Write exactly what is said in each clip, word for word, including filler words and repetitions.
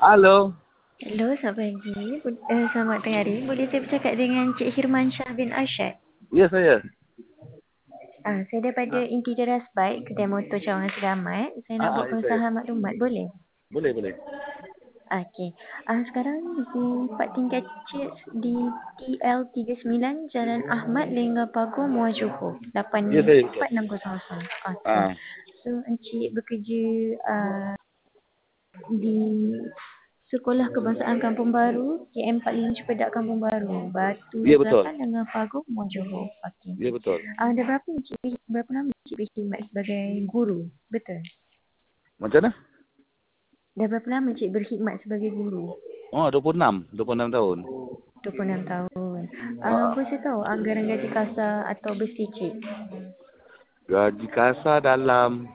Halo. Hello, selamat pagi. Uh, selamat tengah hari. Boleh saya bercakap dengan Cik Hirman Shah bin Arsyad? Ya, saya. Ah, saya daripada Intidaras Bike, kedai motor Cawangan Selamat. Saya nak Ah, ah, buat ya, saya. pengusahaan maklumat, boleh? Boleh, boleh. Okey. Ah, sekarang di Pak Tingkat Cik di T L tiga puluh sembilan Jalan Ahmad Lengah Pagur Muar Johor Ya, saya betul. lapan enam kosong kosong. Okey. Ah, So Encik bekerja uh, di Sekolah Kebangsaan Kampung Baru, K M empat puluh lima Cepedak Kampung Baru, Batu ya betul. Selatan dengan Pagur, Muar Johor. Okey. Ya betul. Ah, dah berapa Encik, berapa lama Encik berkhidmat sebagai guru? Betul? Macam mana? Dah berapa lama Encik berkhidmat sebagai guru? Oh, dua puluh enam. dua puluh enam tahun. dua puluh enam tahun. Ah, Ah, boleh saya tahu anggaran gaji kasar atau besi Cik? gaji kasar dalam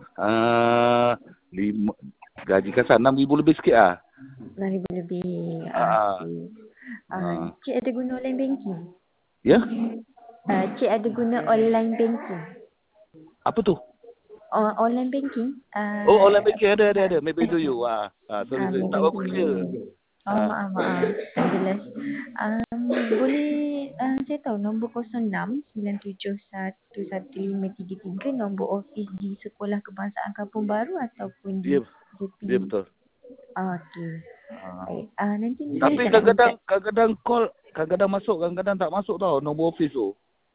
uh, lima, gaji kasar enam ribu lebih sikit ah. enam ribu lebih. Ah, Okey. Ah, ah. Cik ada guna online banking? Ya? Ah, Cik ada guna online banking? Apa tu? Oh, online banking? Oh, Ah, online banking ada, ada, ah, ada. Maybe to you. Ah, ah sorry, ah, sorry. Tak maybe bagus you. dia. Oh, Ah, maaf, maaf. Tak jelas. Um, boleh uh, saya tahu nombor kosong enam sembilan tujuh satu satu lima tiga tiga nombor ofis di Sekolah Kebangsaan Kampung Baru ataupun di dia, J P? dia betul. Ah, okey. Ah. Baik. Uh, nanti Tapi saya nak minta. kadang-kadang, kadang-kadang call, kadang-kadang masuk, kadang-kadang tak masuk tau nombor office tu.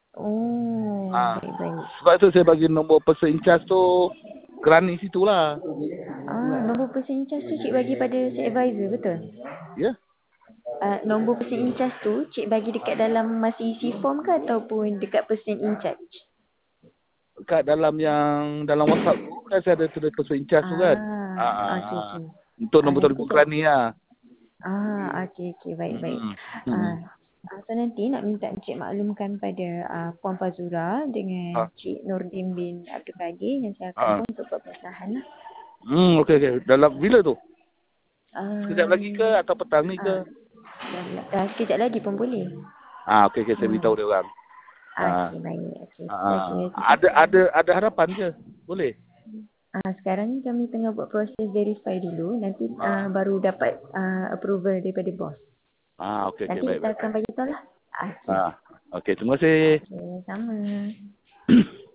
Oh, Ah, baik, baik. sebab tu saya bagi nombor person in charge tu kerani situ lah. Ah, nombor person in charge tu cik bagi pada si advisor, betul? Ya? Uh, nombor person in charge tu cik bagi dekat dalam masa isi form ke ataupun dekat person in charge? Kat dalam yang dalam WhatsApp tu kan saya ada tulis person in charge tu kan. Ah, Ah, ah, okey, ah. okey. Untuk Ah, nombor nanti telefon saya. kerani lah. Ah, okey, okey, baik, baik. Hmm. Hmm. Ah, ah, so nanti nak minta Encik maklumkan pada uh, Puan Fazura dengan Ah, Cik Nordin bin Abdul Qadir yang saya akan ah. pun untuk buat pengesahan lah. Hmm, okey okey. Dalam bila tu? Sekejap lagi ke Um, atau petang ni ah, ke? dah, dah, sekejap lagi pun boleh. Ah, okey okey saya Hmm. beritahu dia orang. Ah. Okey, baik. Okey, Ah. terima kasih. Ada ada ada harapan ke? Boleh? Ah, sekarang ni kami tengah buat proses verify dulu. Nanti Ah. ah, baru dapat ah, approval daripada bos. Ah, okey okey Nanti baik kita baik. akan bagi tahu lah. Okey. Ah. Okey, terima kasih. Okey, sama.